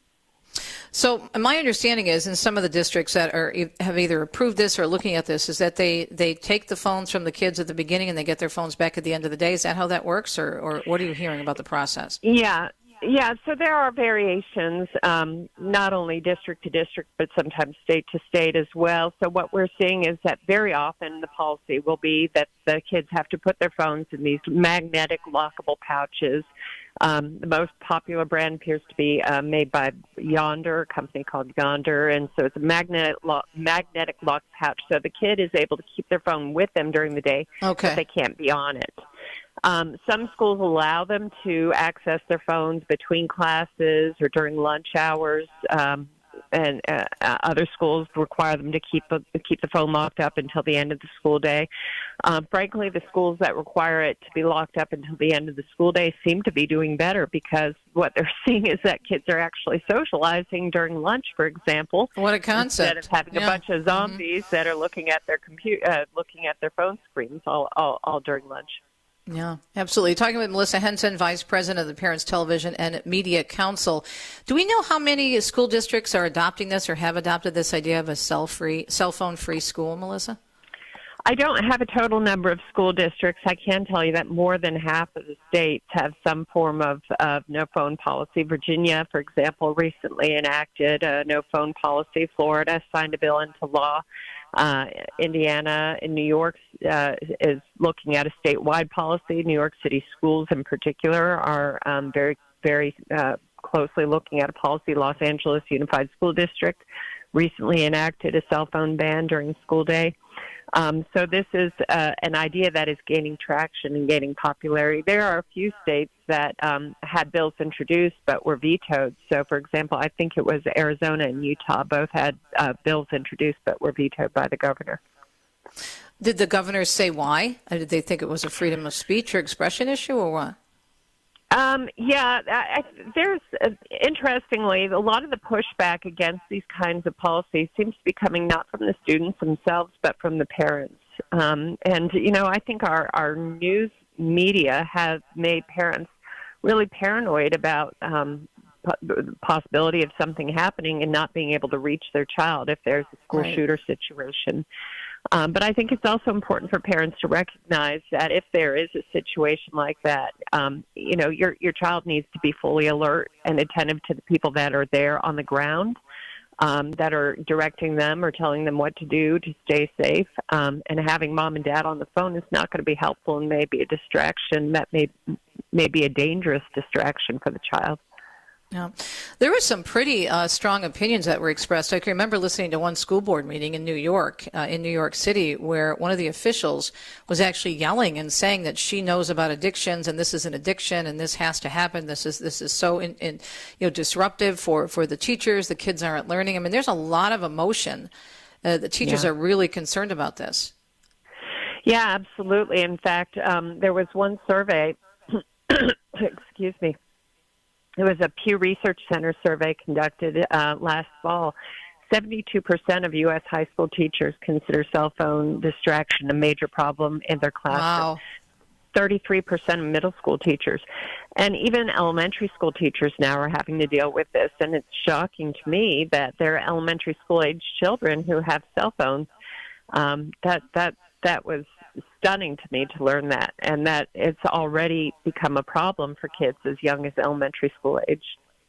So my understanding is in some of the districts that have either approved this or looking at this is that they take the phones from the kids at the beginning and they get their phones back at the end of the day. Is that how that works, or what are you hearing about the process? Yeah, so there are variations, not only district to district, but sometimes state to state as well. So what we're seeing is that very often the policy will be that the kids have to put their phones in these magnetic lockable pouches. The most popular brand appears to be made by Yonder, a company called Yonder, and so it's a magnetic lock pouch. So the kid is able to keep their phone with them during the day, but they can't be on it. Some schools allow them to access their phones between classes or during lunch hours, and other schools require them to keep the phone locked up until the end of the school day. Frankly, the schools that require it to be locked up until the end of the school day seem to be doing better because what they're seeing is that kids are actually socializing during lunch, for example. What a concept! Instead of having a bunch of zombies that are looking at their looking at their phone screens all during lunch. Yeah, absolutely. Talking with Melissa Henson, Vice President of the Parents Television and Media Council. Do we know how many school districts are adopting this or have adopted this idea of a cell phone-free school, Melissa? I don't have a total number of school districts. I can tell you that more than half of the states have some form of no phone policy. Virginia, for example, recently enacted a no phone policy. Florida signed a bill into law. Indiana and New York is looking at a statewide policy. New York City schools in particular are very, very closely looking at a policy. Los Angeles Unified School District recently enacted a cell phone ban during school day. So this is an idea that is gaining traction and gaining popularity. There are a few states that had bills introduced but were vetoed. So, for example, I think it was Arizona and Utah both had bills introduced but were vetoed by the governor. Did the governors say why? Did they think it was a freedom of speech or expression issue or what? There's interestingly, a lot of the pushback against these kinds of policies seems to be coming not from the students themselves, but from the parents. I think our news media has made parents really paranoid about the possibility of something happening and not being able to reach their child if there's a school shooter situation. But I think it's also important for parents to recognize that if there is a situation like that, your child needs to be fully alert and attentive to the people that are there on the ground, that are directing them or telling them what to do to stay safe. And having mom and dad on the phone is not going to be helpful and may be a distraction that may be a dangerous distraction for the child. Yeah. There were some pretty strong opinions that were expressed. I can remember listening to one school board meeting in New York City, where one of the officials was actually yelling and saying that she knows about addictions, and this is an addiction, and this has to happen. This is so disruptive for the teachers. The kids aren't learning. I mean, there's a lot of emotion. The teachers are really concerned about this. Yeah, absolutely. In fact, there was one survey. Excuse me. It was a Pew Research Center survey conducted last fall. 72% of U.S. high school teachers consider cell phone distraction a major problem in their classroom. Wow. 33% of middle school teachers. And even elementary school teachers now are having to deal with this. And it's shocking to me that there are elementary school-age children who have cell phones. That was stunning to me to learn that, and that it's already become a problem for kids as young as elementary school age.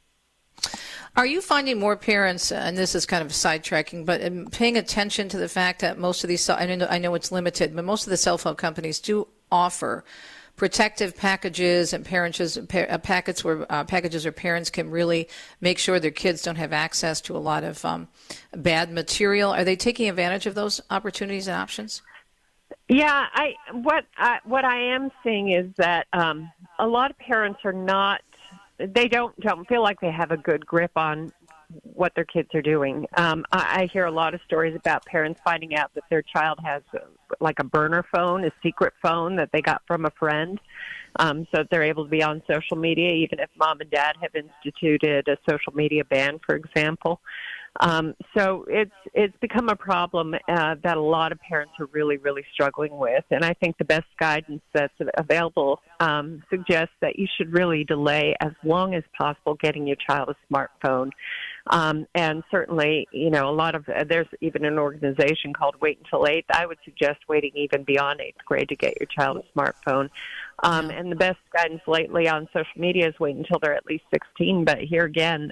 Are you finding more parents, and this is kind of sidetracking, but paying attention to the fact that most of these, I know it's limited, but most of the cell phone companies do offer protective packages and packages where parents can really make sure their kids don't have access to a lot of bad material? Are they taking advantage of those opportunities and options? Yeah, what I am seeing is that a lot of parents are not. They don't feel like they have a good grip on what their kids are doing. I hear a lot of stories about parents finding out that their child has like a burner phone, a secret phone that they got from a friend, so that they're able to be on social media, even if mom and dad have instituted a social media ban, for example. So it's become a problem that a lot of parents are really, really struggling with. And I think the best guidance that's available suggests that you should really delay as long as possible getting your child a smartphone. And certainly, there's even an organization called Wait Until 8th. I would suggest waiting even beyond 8th grade to get your child a smartphone. And the best guidance lately on social media is wait until they're at least 16. But here again,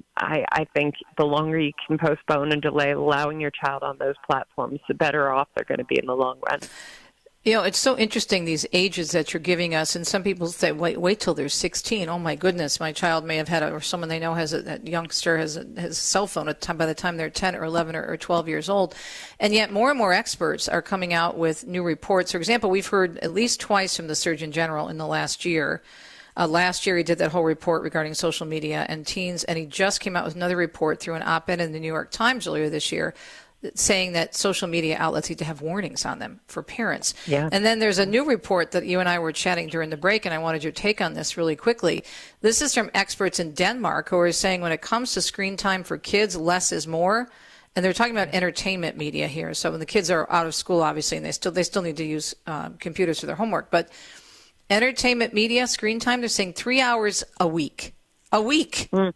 I think the longer you can postpone and delay allowing your child on those platforms, the better off they're going to be in the long run. It's so interesting, these ages that you're giving us, and some people say, wait till they're 16. Oh, my goodness, my child may have had or someone they know has that youngster has a cell phone by the time they're 10 or 11 or 12 years old. And yet more and more experts are coming out with new reports. For example, we've heard at least twice from the Surgeon General in the last year. Last year, he did that whole report regarding social media and teens, and he just came out with another report through an op-ed in the New York Times earlier this year saying that social media outlets need to have warnings on them for parents. Yeah. And then there's a new report that you and I were chatting during the break, and I wanted your take on this really quickly. This is from experts in Denmark who are saying when it comes to screen time for kids, less is more. And they're talking about entertainment media here. So when the kids are out of school, obviously, and they still need to use computers for their homework. But entertainment media, screen time, they're saying 3 hours a week. A week. Mm.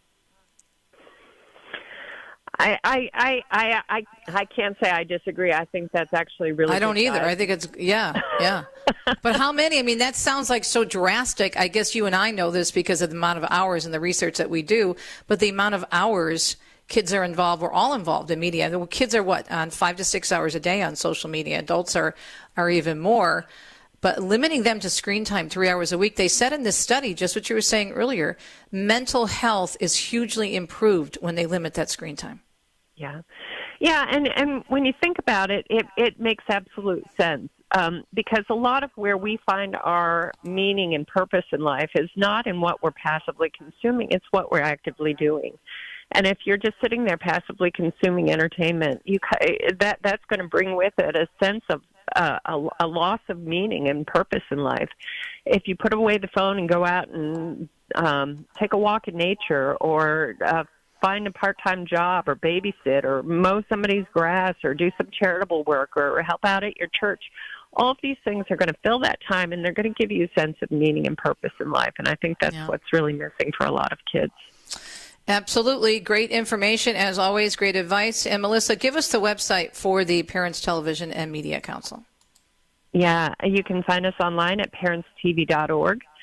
I can't say I disagree. I think that's actually really I don't either. I think it's, yeah. But how many? I mean, that sounds like so drastic. I guess you and I know this because of the amount of hours and the research that we do, but the amount of hours kids are involved, we're all involved in media. The kids are on 5 to 6 hours a day on social media. Adults are even more. But limiting them to screen time 3 hours a week, they said in this study, just what you were saying earlier, mental health is hugely improved when they limit that screen time. Yeah, and when you think about it, it makes absolute sense because a lot of where we find our meaning and purpose in life is not in what we're passively consuming, it's what we're actively doing. And if you're just sitting there passively consuming entertainment, that's going to bring with it a sense of a loss of meaning and purpose in life. If you put away the phone and go out and take a walk in nature or find a part-time job or babysit or mow somebody's grass or do some charitable work or help out at your church, all of these things are going to fill that time and they're going to give you a sense of meaning and purpose in life. And I think that's what's really missing for a lot of kids. Absolutely. Great information. As always, great advice. And Melissa, give us the website for the Parents Television and Media Council. Yeah, you can find us online at parentstv.org.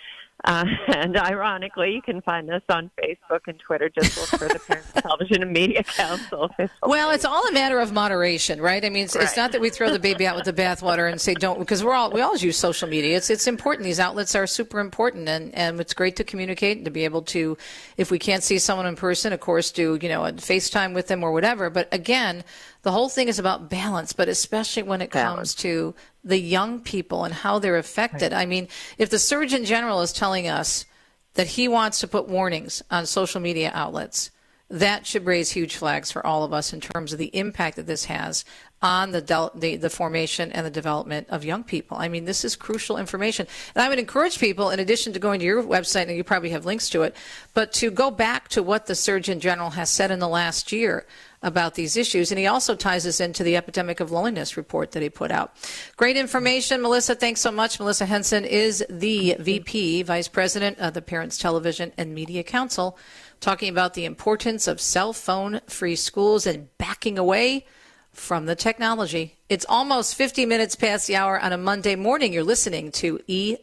And ironically, you can find us on Facebook and Twitter. Just look for the Parents Television and Media Council. Well, it's all a matter of moderation, right? I mean, it's not that we throw the baby out with the bathwater and say don't, because we always use social media. It's important. These outlets are super important, and it's great to communicate and to be able to, if we can't see someone in person, of course, do a FaceTime with them or whatever. But again, the whole thing is about balance, but especially when it comes to the young people and how they're affected. Right. I mean, if the Surgeon General is telling us that he wants to put warnings on social media outlets, that should raise huge flags for all of us in terms of the impact that this has on the formation and the development of young people. I mean, this is crucial information. And I would encourage people, in addition to going to your website, and you probably have links to it, but to go back to what the Surgeon General has said in the last year about these issues. And he also ties us into the Epidemic of Loneliness report that he put out. Great information. Melissa, thanks so much. Melissa Henson is the VP, Vice President of the Parents Television and Media Council, talking about the importance of cell phone-free schools and backing away from the technology. It's almost 50 minutes past the hour on a Monday morning. You're listening to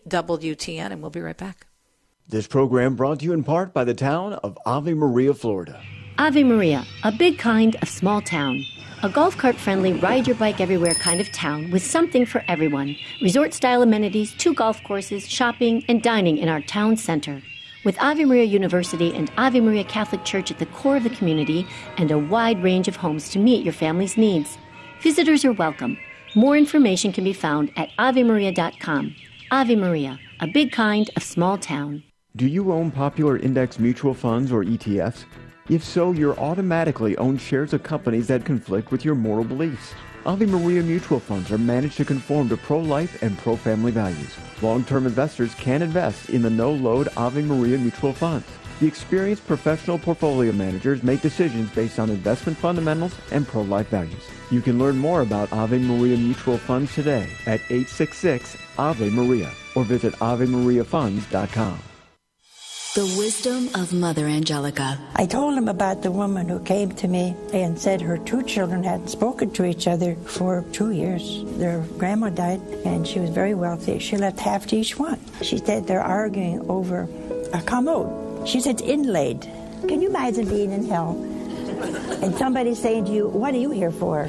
EWTN, and we'll be right back. This program brought to you in part by the town of Ave Maria, Florida. Ave Maria, a big kind of small town. A golf cart friendly, ride your bike everywhere kind of town with something for everyone. Resort style amenities, 2 golf courses, shopping, and dining in our town center. With Ave Maria University and Ave Maria Catholic Church at the core of the community and a wide range of homes to meet your family's needs. Visitors are welcome. More information can be found at avemaria.com. Ave Maria, a big kind of small town. Do you own popular index mutual funds or ETFs? If so, you're automatically owned shares of companies that conflict with your moral beliefs. Ave Maria mutual funds are managed to conform to pro-life and pro-family values. Long-term investors can invest in the no-load Ave Maria mutual funds. The experienced professional portfolio managers make decisions based on investment fundamentals and pro-life values. You can learn more about Ave Maria mutual funds today at 866-AVE-MARIA or visit AveMariaFunds.com. The wisdom of Mother Angelica. I told him about the woman who came to me and said her 2 children hadn't spoken to each other for 2 years. Their grandma died, and she was very wealthy. She left half to each one. She said they're arguing over a commode. She said it's inlaid. Can you imagine being in hell and somebody saying to you, "What are you here for?"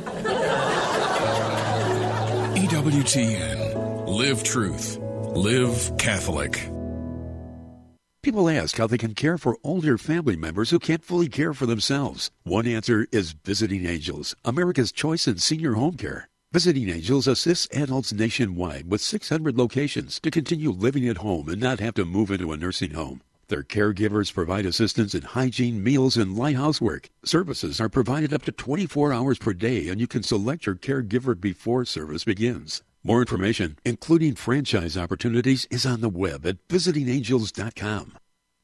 EWTN. Live truth. Live Catholic. People ask how they can care for older family members who can't fully care for themselves. One answer is Visiting Angels, America's choice in senior home care. Visiting Angels assists adults nationwide with 600 locations to continue living at home and not have to move into a nursing home. Their caregivers provide assistance in hygiene, meals, and light housework. Services are provided up to 24 hours per day, and you can select your caregiver before service begins. More information, including franchise opportunities, is on the web at visitingangels.com.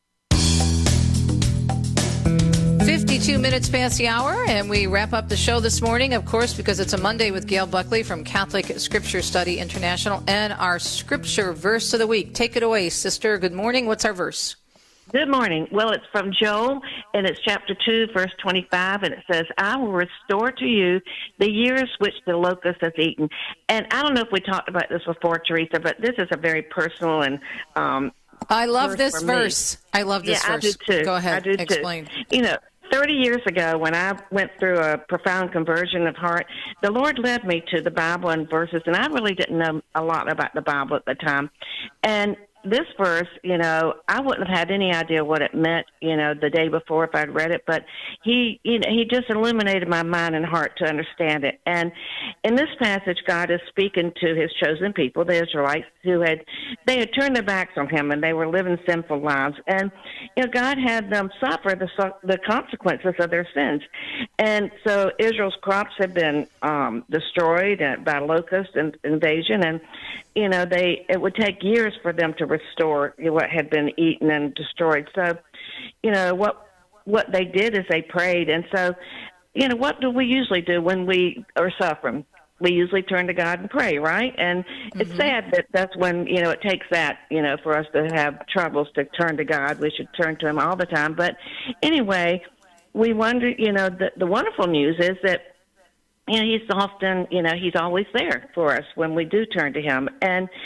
52 minutes past the hour, and we wrap up the show this morning, of course, because it's a Monday with Gail Buckley from Catholic Scripture Study International and our scripture verse of the week. Take it away, sister. Good morning. What's our verse? Good morning. Well, it's from Joel, and it's chapter 2, verse 25, and it says, "I will restore to you the years which the locust has eaten." And I don't know if we talked about this before, Teresa, but this is a very personal and I love this verse. I love this verse. I do too. Go ahead. I do Explain. Too. 30 years ago, when I went through a profound conversion of heart, the Lord led me to the Bible and verses, and I really didn't know a lot about the Bible at the time. And this verse, I wouldn't have had any idea what it meant, the day before if I'd read it, but he just illuminated my mind and heart to understand it. And in this passage, God is speaking to his chosen people, the Israelites, they had turned their backs on him and they were living sinful lives. And, God had them suffer the consequences of their sins. And so Israel's crops had been destroyed by locust and invasion, and, it would take years for them to restore what had been eaten and destroyed. So, what they did is they prayed. And so, what do we usually do when we are suffering? We usually turn to God and pray, right? And it's sad that that's when, it takes that, for us to have troubles to turn to God. We should turn to him all the time. But anyway, we wonder, the wonderful news is that, he's often, he's always there for us when we do turn to him. And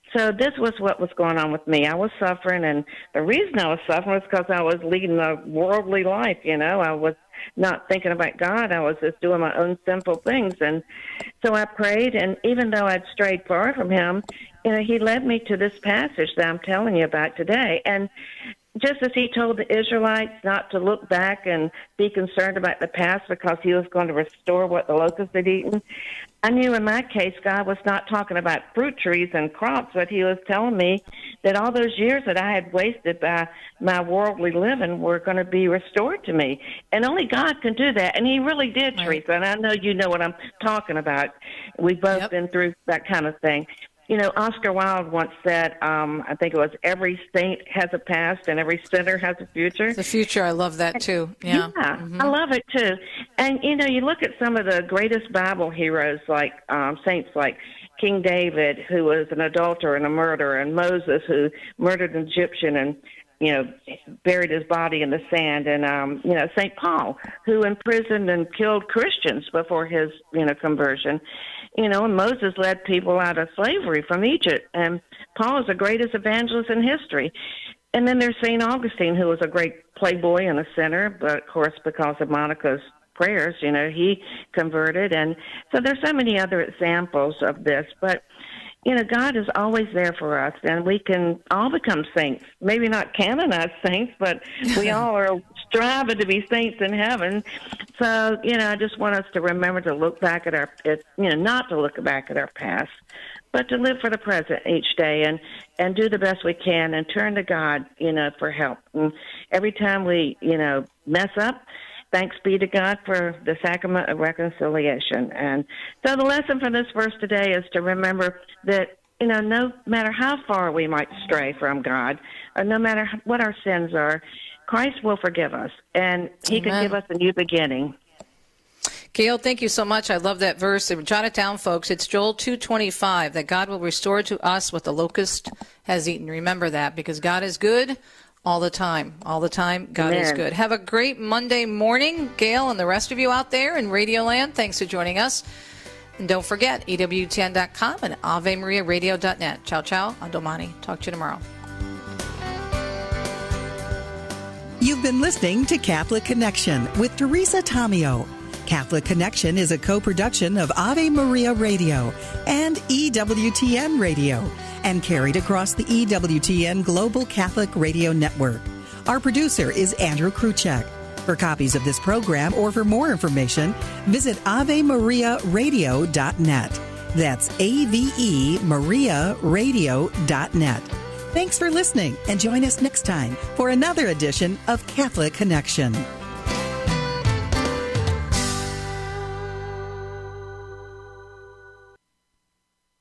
So this was what was going on with me. I was suffering, and the reason I was suffering was because I was leading a worldly life, you know. I was not thinking about God. I was just doing my own sinful things. And so I prayed, and even though I'd strayed far from him, you know, he led me to this passage that I'm telling you about today. And just as he told the Israelites not to look back and be concerned about the past because he was going to restore what the locusts had eaten, I knew in my case God was not talking about fruit trees and crops, but he was telling me that all those years that I had wasted by my worldly living were going to be restored to me. And only God can do that. And he really did, right. Teresa. And I know you know what I'm talking about. We've both been through that kind of thing. You know, Oscar Wilde once said, I think it was, every saint has a past and every sinner has a future. The future, I love that too. Yeah, I love it too. And, you know, you look at some of the greatest Bible heroes, like saints like King David, who was an adulterer and a murderer, and Moses, who murdered an Egyptian and, you know, buried his body in the sand, and, you know, St. Paul, who imprisoned and killed Christians before his, you know, conversion. You know, and Moses led people out of slavery from Egypt, and Paul is the greatest evangelist in history. And then there's St. Augustine, who was a great playboy and a sinner, but of course because of Monica's prayers, you know, he converted. And so there's so many other examples of this, but you know, God is always there for us, and we can all become saints. Maybe not canonized saints, but we all are striving to be saints in heaven. So, you know, I just want us to remember to look back at not to look back at our past, but to live for the present each day and do the best we can and turn to God, you know, for help. And every time we, you know, mess up, thanks be to God for the sacrament of reconciliation. And so the lesson from this verse today is to remember that, you know, no matter how far we might stray from God, or no matter what our sins are, Christ will forgive us, and he can give us a new beginning. Gail, thank you so much. I love that verse. Jot it down, folks. It's Joel 2:25, that God will restore to us what the locust has eaten. Remember that, because God is good. All the time. All the time, God is good. Have a great Monday morning, Gail, and the rest of you out there in Radioland. Thanks for joining us. And don't forget, EWTN.com and AveMariaRadio.net. Ciao, ciao. I'm Domani. Talk to you tomorrow. You've been listening to Catholic Connection with Teresa Tomeo. Catholic Connection is a co-production of Ave Maria Radio and EWTN Radio, and carried across the EWTN Global Catholic Radio Network. Our producer is Andrew Kruchek. For copies of this program or for more information, visit AveMariaRadio.net. That's AVEMariaRadio.net. Thanks for listening, and join us next time for another edition of Catholic Connection.